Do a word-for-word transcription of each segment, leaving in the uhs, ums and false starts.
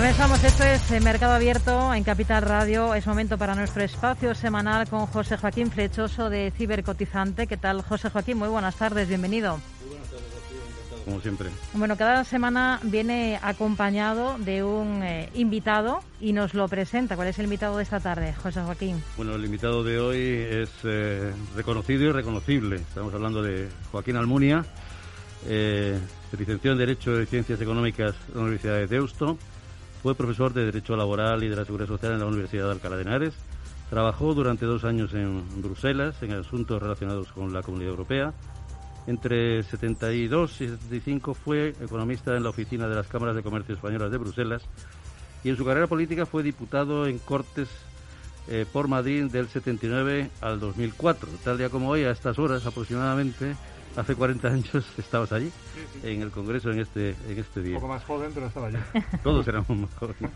Comenzamos, esto es eh, Mercado Abierto en Capital Radio. Es momento para nuestro espacio semanal con José Joaquín Flechoso de Cibercotizante. ¿Qué tal, José Joaquín? Muy buenas tardes, bienvenido. Muy buenas tardes, Rocío, encantado. Como siempre. Bueno, cada semana viene acompañado de un eh, invitado y nos lo presenta. ¿Cuál es el invitado de esta tarde, José Joaquín? Bueno, el invitado de hoy es eh, reconocido y reconocible. Estamos hablando de Joaquín Almunia, eh, se licenció en Derecho y Ciencias Económicas en la Universidad de Deusto. Fue profesor de Derecho Laboral y de la Seguridad Social en la Universidad de Alcalá de Henares. Trabajó durante dos años en Bruselas en asuntos relacionados con la Comunidad Europea. Entre setenta y dos y setenta y cinco fue economista en la oficina de las Cámaras de Comercio Españolas de Bruselas y en su carrera política fue diputado en Cortes eh, por Madrid del setenta y nueve al dos mil cuatro. Tal día como hoy, a estas horas aproximadamente, hace cuarenta años estabas allí, sí, sí. en el Congreso en este en este día. Un poco más joven, pero estaba allí. Todos éramos más jóvenes.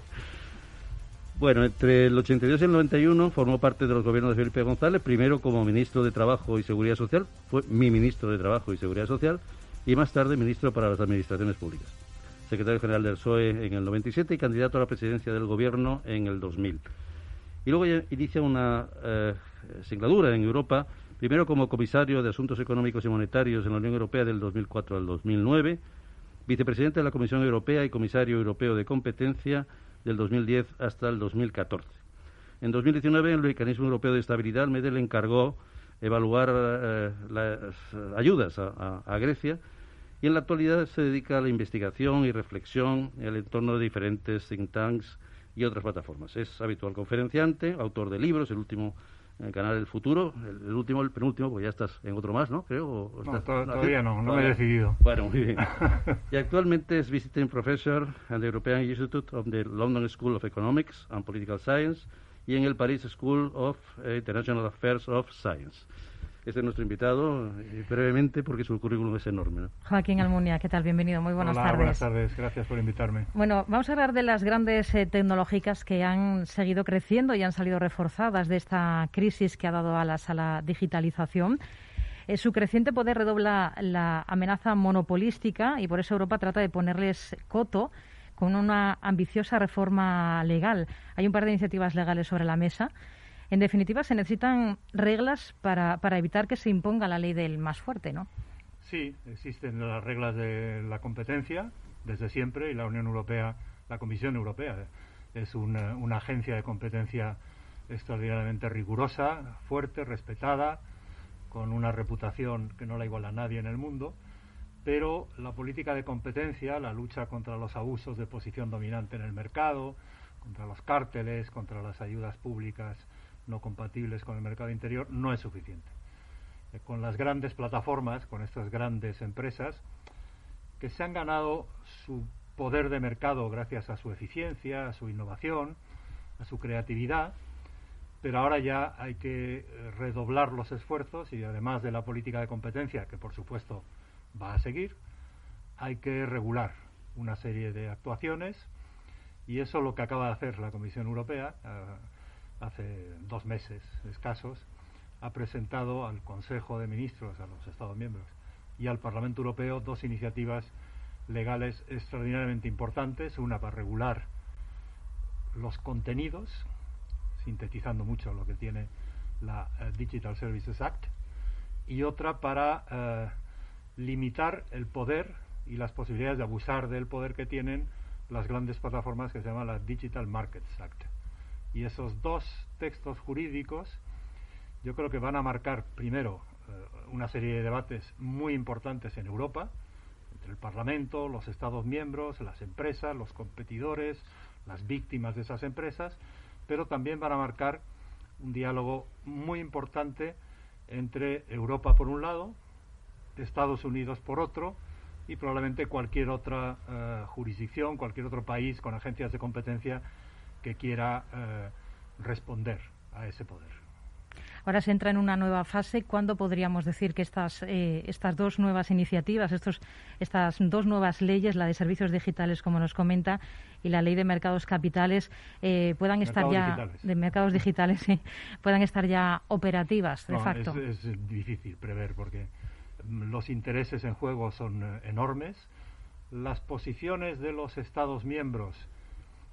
Bueno, entre el ochenta y dos y el noventa y uno formó parte de los gobiernos de Felipe González, primero como ministro de Trabajo y Seguridad Social, fue mi ministro de Trabajo y Seguridad Social, y más tarde ministro para las Administraciones Públicas. Secretario general del P S O E en el noventa y siete y candidato a la presidencia del gobierno en el dos mil. Y luego ya inicia una eh, singladura en Europa, primero como comisario de Asuntos Económicos y Monetarios en la Unión Europea del dos mil cuatro al dos mil nueve, vicepresidente de la Comisión Europea y comisario europeo de competencia del dos mil diez hasta el dos mil catorce. En dos mil diecinueve, el Mecanismo Europeo de Estabilidad, MEDE, le encargó evaluar eh, las ayudas a, a, a Grecia y en la actualidad se dedica a la investigación y reflexión en el entorno de diferentes think tanks y otras plataformas. Es habitual conferenciante, autor de libros, el último en el canal El Futuro, el, el último, el penúltimo, porque ya estás en otro más, ¿no? Creo. ¿O no, estás, to todavía no, no todavía. me he decidido. Bueno, muy bien. Y actualmente es Visiting Professor at the European Institute of the London School of Economics and Political Science y en el Paris School of International Affairs of Science. Este es nuestro invitado, y brevemente, porque su currículum es enorme, ¿no? Joaquín Almunia, ¿qué tal? Bienvenido, muy buenas Hola, tardes. buenas tardes, gracias por invitarme. Bueno, vamos a hablar de las grandes eh, tecnológicas que han seguido creciendo y han salido reforzadas de esta crisis que ha dado alas a la digitalización. Eh, su creciente poder redobla la amenaza monopolística y por eso Europa trata de ponerles coto con una ambiciosa reforma legal. Hay un par de iniciativas legales sobre la mesa. En definitiva, se necesitan reglas para, para evitar que se imponga la ley del más fuerte, ¿no? Sí, existen las reglas de la competencia desde siempre y la Unión Europea, la Comisión Europea, es una, una agencia de competencia extraordinariamente rigurosa, fuerte, respetada, con una reputación que no la iguala a nadie en el mundo, pero la política de competencia, la lucha contra los abusos de posición dominante en el mercado, contra los cárteles, contra las ayudas públicas no compatibles con el mercado interior, no es suficiente. Eh, con las grandes plataformas, con estas grandes empresas, que se han ganado su poder de mercado gracias a su eficiencia, a su innovación, a su creatividad, pero ahora ya hay que eh, redoblar los esfuerzos y además de la política de competencia, que por supuesto va a seguir, hay que regular una serie de actuaciones y eso es lo que acaba de hacer la Comisión Europea. Eh, hace dos meses escasos, ha presentado al Consejo de Ministros, a los Estados miembros y al Parlamento Europeo dos iniciativas legales extraordinariamente importantes, una para regular los contenidos, sintetizando mucho lo que tiene la uh, Digital Services Act, y otra para uh, limitar el poder y las posibilidades de abusar del poder que tienen las grandes plataformas que se llama la Digital Markets Act. Y esos dos textos jurídicos yo creo que van a marcar primero eh, una serie de debates muy importantes en Europa, entre el Parlamento, los Estados miembros, las empresas, los competidores, las víctimas de esas empresas, pero también van a marcar un diálogo muy importante entre Europa por un lado, Estados Unidos por otro, y probablemente cualquier otra eh, jurisdicción, cualquier otro país con agencias de competencia que quiera eh, responder a ese poder. Ahora se entra en una nueva fase. ¿Cuándo podríamos decir que estas eh, estas dos nuevas iniciativas, estos estas dos nuevas leyes, la de servicios digitales, como nos comenta, y la ley de mercados capitales, eh, puedan estar mercados ya digitales. de mercados digitales, sí, puedan estar ya operativas de no, facto? Es, es difícil prever porque los intereses en juego son eh, enormes. Las posiciones de los Estados miembros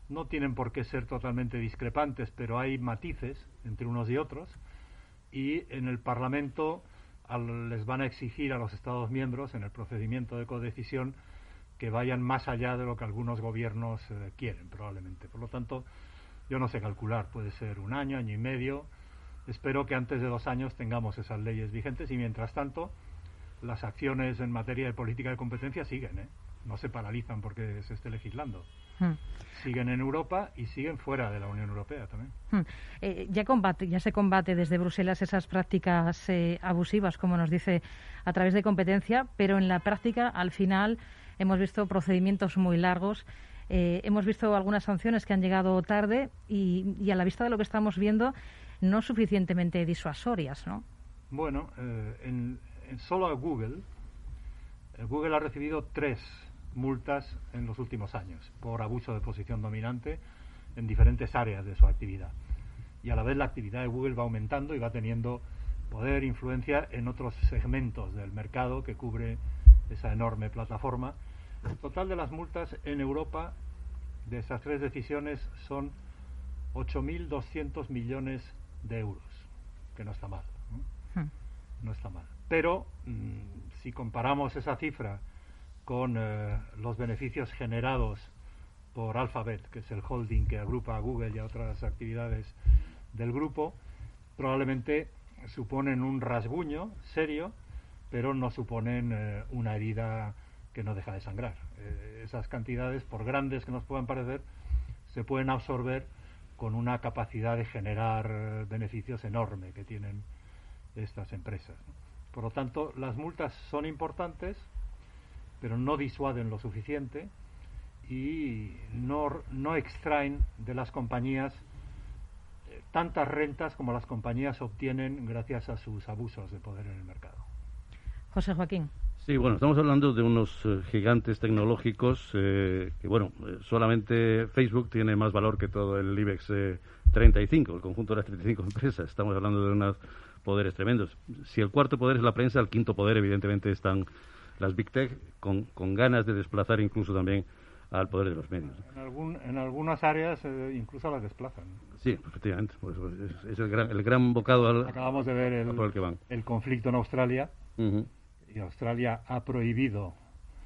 no tienen por qué ser totalmente discrepantes, pero hay matices entre unos y otros, y en el Parlamento al, les van a exigir a los Estados miembros, en el procedimiento de codecisión, que vayan más allá de lo que algunos gobiernos eh, quieren, probablemente. Por lo tanto, yo no sé calcular, puede ser un año, año y medio. Espero que antes de dos años tengamos esas leyes vigentes y, mientras tanto, las acciones en materia de política de competencia siguen, ¿eh? No se paralizan porque se esté legislando. Hmm. Siguen en Europa y siguen fuera de la Unión Europea también. Hmm. Eh, ya combate, ya se combate desde Bruselas esas prácticas eh, abusivas, como nos dice, a través de competencia, pero en la práctica, al final, hemos visto procedimientos muy largos. Eh, hemos visto algunas sanciones que han llegado tarde y, y a la vista de lo que estamos viendo, no suficientemente disuasorias, ¿no? Bueno, eh, en, en solo a Google, eh, Google ha recibido tres multas en los últimos años por abuso de posición dominante en diferentes áreas de su actividad. Y a la vez la actividad de Google va aumentando y va teniendo poder, influencia en otros segmentos del mercado que cubre esa enorme plataforma. El total de las multas en Europa de esas tres decisiones son ocho mil doscientos millones de euros, que no está mal, ¿no? Hmm. No está mal. Pero mmm, si comparamos esa cifra con eh, los beneficios generados por Alphabet, que es el holding que agrupa a Google y a otras actividades del grupo, probablemente suponen un rasguño serio, pero no suponen eh, una herida que no deja de sangrar. Eh, esas cantidades, por grandes que nos puedan parecer, se pueden absorber con una capacidad de generar eh, beneficios enorme que tienen estas empresas, ¿no? Por lo tanto, las multas son importantes, pero no disuaden lo suficiente y no, no extraen de las compañías eh, tantas rentas como las compañías obtienen gracias a sus abusos de poder en el mercado. José Joaquín. Sí, bueno, estamos hablando de unos eh, gigantes tecnológicos eh, que, bueno, eh, solamente Facebook tiene más valor que todo el IBEX eh, treinta y cinco, el conjunto de las treinta y cinco empresas. Estamos hablando de unos poderes tremendos. Si el cuarto poder es la prensa, el quinto poder, evidentemente, están las Big Tech con, con ganas de desplazar incluso también al poder de los medios. En, algún, en algunas áreas eh, incluso las desplazan. Sí, efectivamente. Pues, es, es el, gran, el gran bocado al, Acabamos de ver el, por el que van. el conflicto en Australia. Uh-huh. Y Australia ha prohibido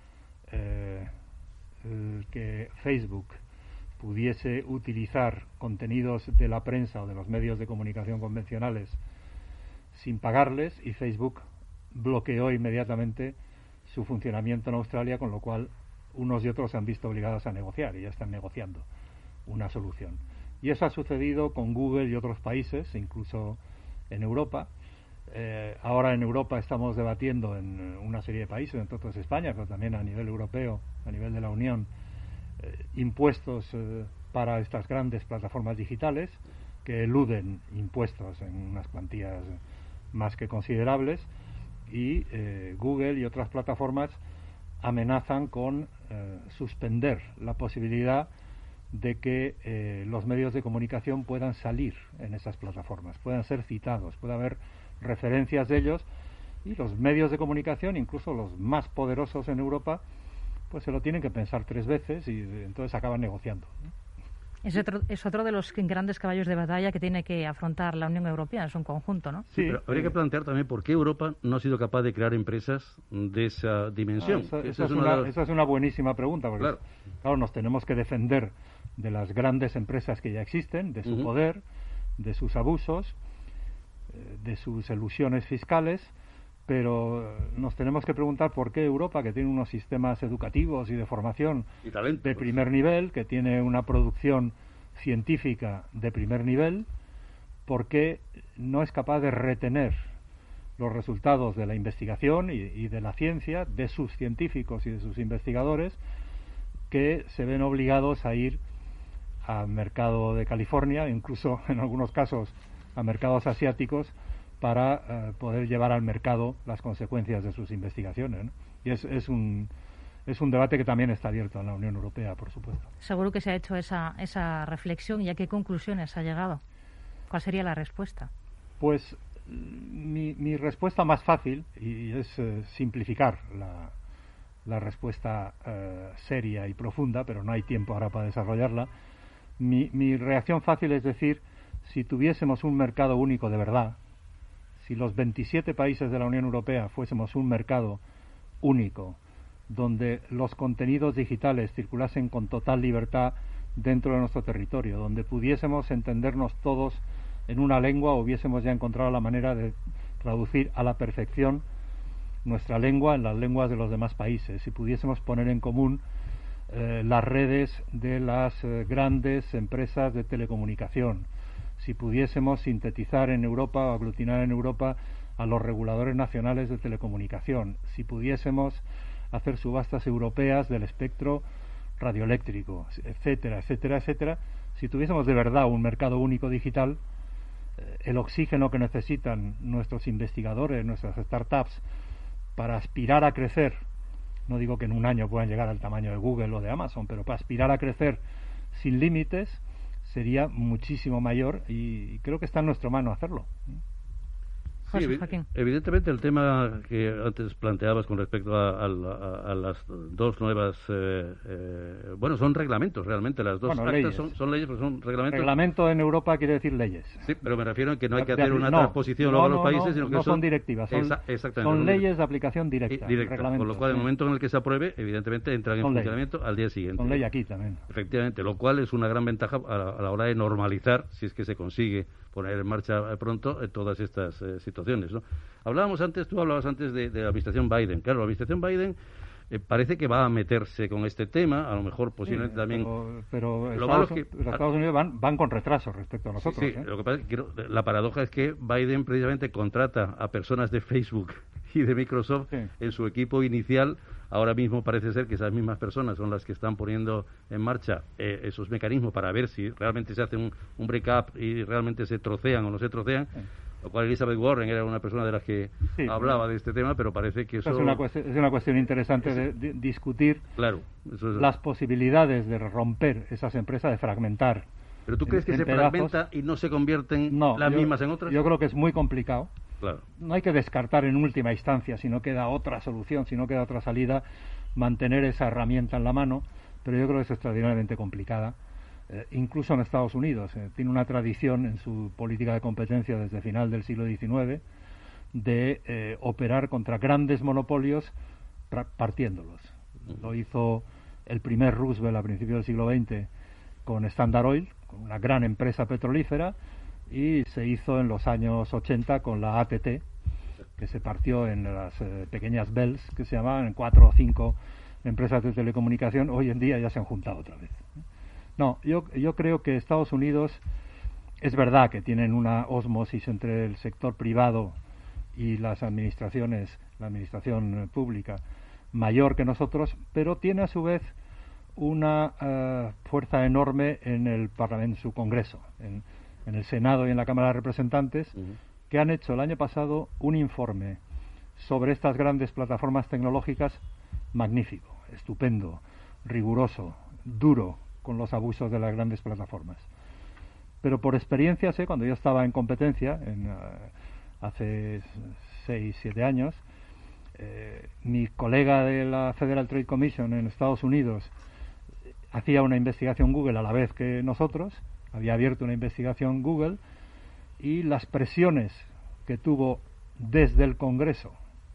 eh, el que Facebook pudiese utilizar contenidos de la prensa o de los medios de comunicación convencionales sin pagarles, y Facebook bloqueó inmediatamente su funcionamiento en Australia, con lo cual unos y otros se han visto obligados a negociar y ya están negociando una solución. Y eso ha sucedido con Google y otros países, incluso en Europa. Eh, ahora en Europa estamos debatiendo en una serie de países, entre otros España, pero también a nivel europeo, a nivel de la Unión, eh, impuestos eh, para estas grandes plataformas digitales que eluden impuestos en unas cuantías más que considerables, y eh, Google y otras plataformas amenazan con eh, suspender la posibilidad de que eh, los medios de comunicación puedan salir en esas plataformas, puedan ser citados, pueda haber referencias de ellos, y los medios de comunicación, incluso los más poderosos en Europa, pues se lo tienen que pensar tres veces y entonces acaban negociando, ¿no? Es otro, es otro de los grandes caballos de batalla que tiene que afrontar la Unión Europea, es un conjunto, ¿no? Sí, pero habría que plantear también por qué Europa no ha sido capaz de crear empresas de esa dimensión. Ah, esa, esa, es una, los... esa es una buenísima pregunta, porque claro. claro, nos tenemos que defender de las grandes empresas que ya existen, de su uh-huh. poder, de sus abusos, de sus elusiones fiscales, pero nos tenemos que preguntar por qué Europa, que tiene unos sistemas educativos y de formación y talento, de primer pues. nivel, que tiene una producción científica de primer nivel, por qué no es capaz de retener los resultados de la investigación y, y de la ciencia, de sus científicos y de sus investigadores, que se ven obligados a ir al mercado de California, incluso en algunos casos a mercados asiáticos, para uh, poder llevar al mercado las consecuencias de sus investigaciones, ¿no? Y es, es un es un debate que también está abierto en la Unión Europea, por supuesto. Seguro que se ha hecho esa esa reflexión. ¿Y a qué conclusiones ha llegado? ¿Cuál sería la respuesta? Pues mi, mi respuesta más fácil, y es uh, simplificar la, la respuesta uh, seria y profunda, pero no hay tiempo ahora para desarrollarla, Mi, mi reacción fácil es decir, si tuviésemos un mercado único de verdad, si los veintisiete países de la Unión Europea fuésemos un mercado único, donde los contenidos digitales circulasen con total libertad dentro de nuestro territorio, donde pudiésemos entendernos todos en una lengua o hubiésemos ya encontrado la manera de traducir a la perfección nuestra lengua en las lenguas de los demás países, si pudiésemos poner en común eh, las redes de las eh, grandes empresas de telecomunicación, si pudiésemos sintetizar en Europa o aglutinar en Europa a los reguladores nacionales de telecomunicación, si pudiésemos hacer subastas europeas del espectro radioeléctrico, etcétera, etcétera, etcétera, si tuviésemos de verdad un mercado único digital, eh, el oxígeno que necesitan nuestros investigadores, nuestras startups, para aspirar a crecer, no digo que en un año puedan llegar al tamaño de Google o de Amazon, pero para aspirar a crecer sin límites sería muchísimo mayor y creo que está en nuestra mano hacerlo. Sí, evi- evidentemente el tema que antes planteabas con respecto a, a, a, a las dos nuevas, eh, eh, bueno, son reglamentos realmente, las dos bueno, actas leyes. Son, son leyes, pero son reglamentos. Reglamento en Europa quiere decir leyes. Sí, pero me refiero a que no hay que De, hacer de, una no, transposición no, luego a los no, países, no, sino que no son, son directivas, son, Exa- exactamente, son son leyes de aplicación directa, directa, reglamentos, con lo cual, en el sí. momento en el que se apruebe, evidentemente entran en Son funcionamiento leyes. al día siguiente. Son ley aquí también. Efectivamente, lo cual es una gran ventaja a la, a la hora de normalizar, si es que se consigue poner en marcha pronto eh, todas estas eh, situaciones, ¿no? Hablábamos antes, tú hablabas antes de, de la administración Biden. Claro, la administración Biden eh, parece que va a meterse con este tema, a lo mejor posiblemente Sí, también. Pero, pero Lo Estados, malo es que los Estados Unidos van, van con retraso respecto a nosotros. Sí, sí, ¿eh? lo que pasa es que quiero- la paradoja es que Biden precisamente contrata a personas de Facebook y de Microsoft Sí. en su equipo inicial. Ahora mismo parece ser que esas mismas personas son las que están poniendo en marcha eh, esos mecanismos para ver si realmente se hace un, un break-up y realmente se trocean o no se trocean. Sí. Lo cual Elizabeth Warren era una persona de las que Sí, hablaba bueno. de este tema, pero parece que eso... Esa es una cuestión, es una cuestión interesante de, de discutir Claro, eso es... las posibilidades de romper esas empresas, de fragmentar. ¿Pero tú en- crees que en se pedazos. fragmenta y no se convierten No, las yo- mismas en otras? Yo creo que es muy complicado. Claro. No hay que descartar en última instancia, si no queda otra solución, si no queda otra salida, mantener esa herramienta en la mano, pero yo creo que es extraordinariamente complicada. Eh, incluso en Estados Unidos, eh, tiene una tradición en su política de competencia desde final del siglo diecinueve de eh, operar contra grandes monopolios pra- partiéndolos. Lo hizo el primer Roosevelt a principios del siglo veinte con Standard Oil, con una gran empresa petrolífera, y se hizo en los años ochenta con la A T T, que se partió en las eh, pequeñas bells, que se llamaban, en cuatro o cinco empresas de telecomunicación. Hoy en día ya se han juntado otra vez. No, yo, yo creo que Estados Unidos, es verdad que tienen una osmosis entre el sector privado y las administraciones, la administración eh, pública, mayor que nosotros, pero tiene a su vez una uh, fuerza enorme en el Parlamento, en su Congreso, en, en el Senado y en la Cámara de Representantes, Uh-huh. que han hecho el año pasado un informe sobre estas grandes plataformas tecnológicas magnífico, estupendo, riguroso, duro con los abusos de las grandes plataformas. Pero por experiencia sé, cuando yo estaba en competencia, en, uh, hace seis, siete años, eh, mi colega de la Federal Trade Commission en Estados Unidos hacía una investigación Google a la vez que nosotros, había abierto una investigación Google, y las presiones que tuvo desde el Congreso,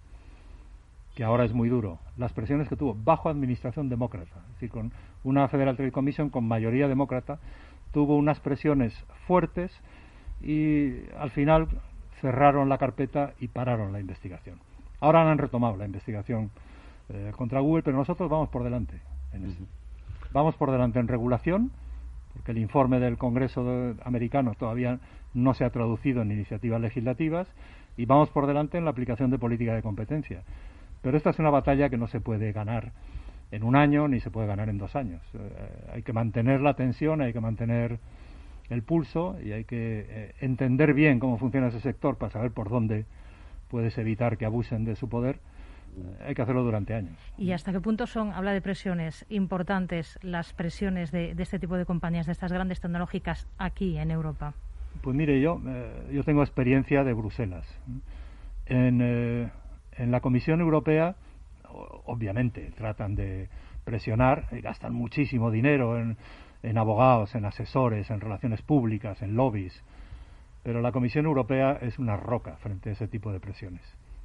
que ahora es muy duro, las presiones que tuvo bajo administración demócrata, es decir, con una Federal Trade Commission con mayoría demócrata, tuvo unas presiones fuertes y al final cerraron la carpeta y pararon la investigación. Ahora han retomado la investigación eh, contra Google, pero nosotros vamos por delante en eso. Vamos por delante en regulación, porque el informe del Congreso de, americano todavía no se ha traducido en iniciativas legislativas, y vamos por delante en la aplicación de política de competencia. Pero esta es una batalla que no se puede ganar en un año ni se puede ganar en dos años. Eh, hay que mantener la tensión, hay que mantener el pulso y hay que eh, entender bien cómo funciona ese sector para saber por dónde puedes evitar que abusen de su poder. Eh, hay que hacerlo durante años. ¿Y hasta qué punto son, habla de presiones importantes, las presiones de, de este tipo de compañías, de estas grandes tecnológicas aquí en Europa? Pues mire, yo eh, yo tengo experiencia de Bruselas. En, eh, en la Comisión Europea, obviamente, tratan de presionar, y gastan muchísimo dinero en, en abogados, en asesores, en relaciones públicas, en lobbies. Pero la Comisión Europea es una roca frente a ese tipo de presiones.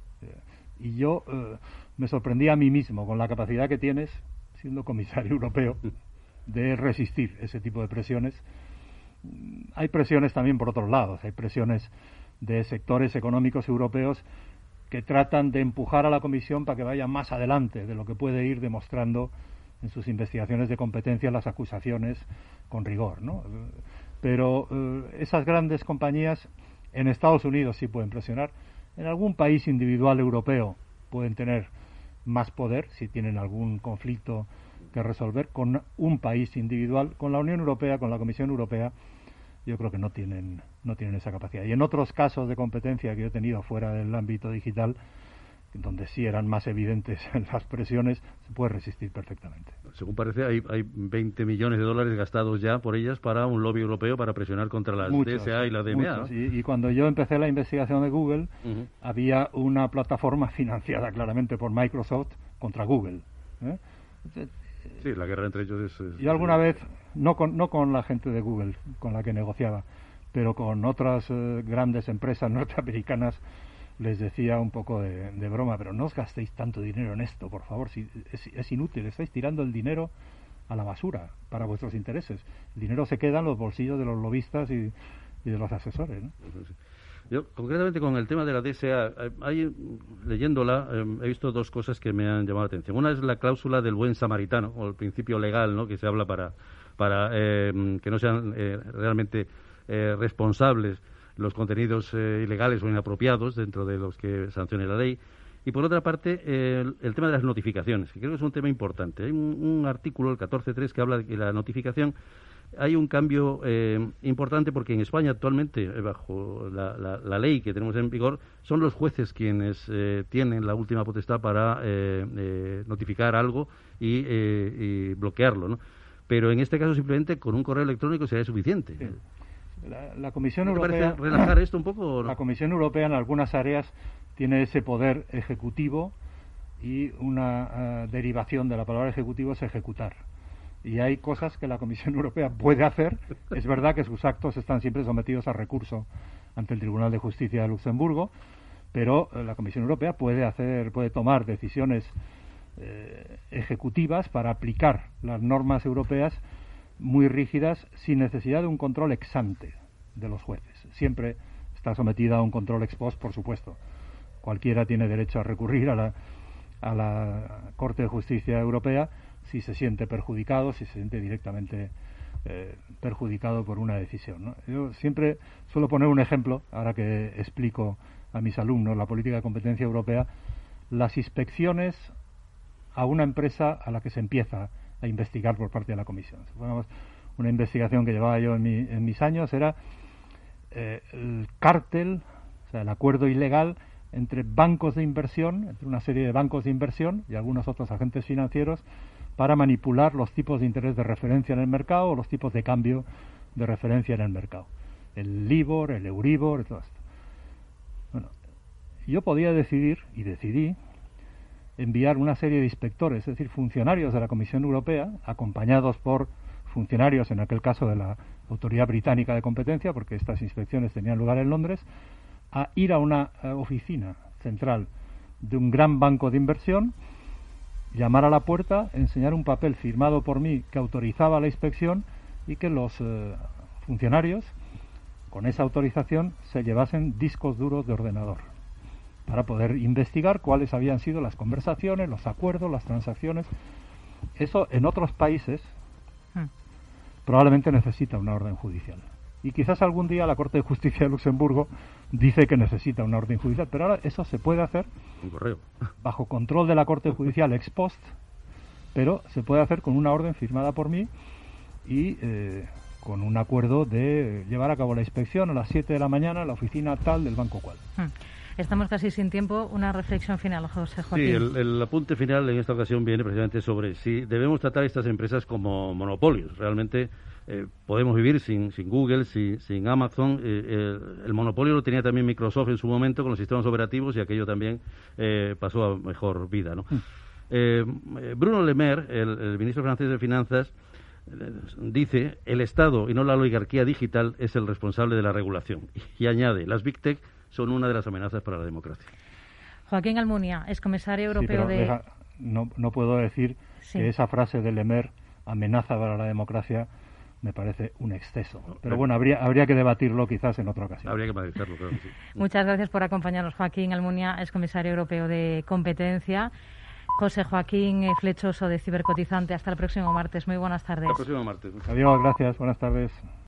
Y yo eh, me sorprendí a mí mismo con la capacidad que tienes, siendo comisario europeo, de resistir ese tipo de presiones. Hay presiones también por otros lados, hay presiones de sectores económicos europeos que tratan de empujar a la Comisión para que vaya más adelante de lo que puede ir demostrando en sus investigaciones de competencia, las acusaciones con rigor, ¿no? Pero eh, esas grandes compañías en Estados Unidos sí pueden presionar. En algún país individual europeo pueden tener más poder si tienen algún conflicto que resolver. Con un país individual, con la Unión Europea, con la Comisión Europea, yo creo que no tienen no tienen esa capacidad. Y en otros casos de competencia que yo he tenido fuera del ámbito digital, donde sí eran más evidentes las presiones, se puede resistir perfectamente. Según parece, hay, hay veinte millones de dólares gastados ya por ellas para un lobby europeo para presionar contra las muchos, D S A y la D M A. Muchos, ¿no? y, y cuando yo empecé la investigación de Google, uh-huh. había una plataforma financiada claramente por Microsoft contra Google. ¿eh? Sí, la guerra entre ellos es... es yo alguna vez, no con, no con la gente de Google con la que negociaba, pero con otras eh, grandes empresas norteamericanas, les decía un poco de, de broma, pero no os gastéis tanto dinero en esto, por favor, si, es, es inútil, estáis tirando el dinero a la basura para vuestros intereses. El dinero se queda en los bolsillos de los lobistas y, y de los asesores, ¿no? Yo, concretamente con el tema de la D S A, hay, leyéndola, eh, he visto dos cosas que me han llamado la atención. Una es la cláusula del buen samaritano, o el principio legal, ¿no?, que se habla para, para eh, que no sean eh, realmente eh, responsables los contenidos eh, ilegales o inapropiados dentro de los que sancione la ley. Y por otra parte, eh, el, el tema de las notificaciones, que creo que es un tema importante. Hay un, un artículo, el catorce punto tres, que habla de que la notificación, hay un cambio eh, importante porque en España actualmente, eh, bajo la, la, la ley que tenemos en vigor, son los jueces quienes eh, tienen la última potestad para eh, eh, notificar algo y, eh, y bloquearlo, ¿no? Pero en este caso simplemente con un correo electrónico sería suficiente. Sí. La, la Comisión ¿No te Europea... parece relajar esto un poco o no? La Comisión Europea en algunas áreas tiene ese poder ejecutivo y una uh, derivación de la palabra ejecutivo es ejecutar. Y hay cosas que la Comisión Europea puede hacer. Es verdad que sus actos están siempre sometidos a recurso ante el Tribunal de Justicia de Luxemburgo, pero uh, la Comisión Europea puede hacer, puede tomar decisiones eh, ejecutivas para aplicar las normas europeas muy rígidas sin necesidad de un control ex ante de los jueces. Siempre está sometida a un control ex post, por supuesto. Cualquiera tiene derecho a recurrir a la, a la Corte de Justicia Europea si se siente perjudicado, si se siente directamente eh, perjudicado por una decisión, ¿no? Yo siempre suelo poner un ejemplo, ahora que explico a mis alumnos la política de competencia europea, las inspecciones a una empresa a la que se empieza a investigar por parte de la Comisión. Bueno, una investigación que llevaba yo en, mi, en mis años era eh, el cártel, o sea, el acuerdo ilegal entre bancos de inversión, entre una serie de bancos de inversión y algunos otros agentes financieros para manipular los tipos de interés de referencia en el mercado o los tipos de cambio de referencia en el mercado. El LIBOR, el Euribor, y todo esto. Bueno, yo podía decidir, y decidí, enviar una serie de inspectores, es decir, funcionarios de la Comisión Europea, acompañados por funcionarios, en aquel caso de la Autoridad Británica de Competencia, porque estas inspecciones tenían lugar en Londres, a ir a una a oficina central de un gran banco de inversión, llamar a la puerta, enseñar un papel firmado por mí que autorizaba la inspección y que los eh, funcionarios, con esa autorización, se llevasen discos duros de ordenador para poder investigar cuáles habían sido las conversaciones, los acuerdos, las transacciones. Eso en otros países hmm. probablemente necesita una orden judicial. Y quizás algún día la Corte de Justicia de Luxemburgo dice que necesita una orden judicial, pero ahora eso se puede hacer un correo bajo control de la Corte Judicial ex post, pero se puede hacer con una orden firmada por mí y eh, con un acuerdo de llevar a cabo la inspección a las siete de la mañana en la oficina tal del banco cual. Hmm. Estamos casi sin tiempo. Una reflexión final, José Joaquín. Sí, el, el apunte final en esta ocasión viene precisamente sobre si debemos tratar a estas empresas como monopolios. Realmente eh, podemos vivir sin, sin Google, sin, sin Amazon. Eh, eh, el monopolio lo tenía también Microsoft en su momento con los sistemas operativos y aquello también eh, pasó a mejor vida, ¿no? Mm. Eh, Bruno Le Maire, el, el ministro francés de Finanzas, dice, el Estado y no la oligarquía digital es el responsable de la regulación. Y añade, las Big Tech son una de las amenazas para la democracia. Joaquín Almunia, excomisario europeo sí, pero de... deja, no, no puedo decir sí. que esa frase de Lemer, amenaza para la democracia, me parece un exceso. Pero bueno, habría habría que debatirlo quizás en otra ocasión. Habría que matizarlo, claro que sí. Muchas gracias por acompañarnos, Joaquín Almunia, excomisario europeo de competencia. José Joaquín Flechoso, de Cibercotizante. Hasta el próximo martes. Muy buenas tardes. Hasta el próximo martes. Adiós, gracias. Buenas tardes.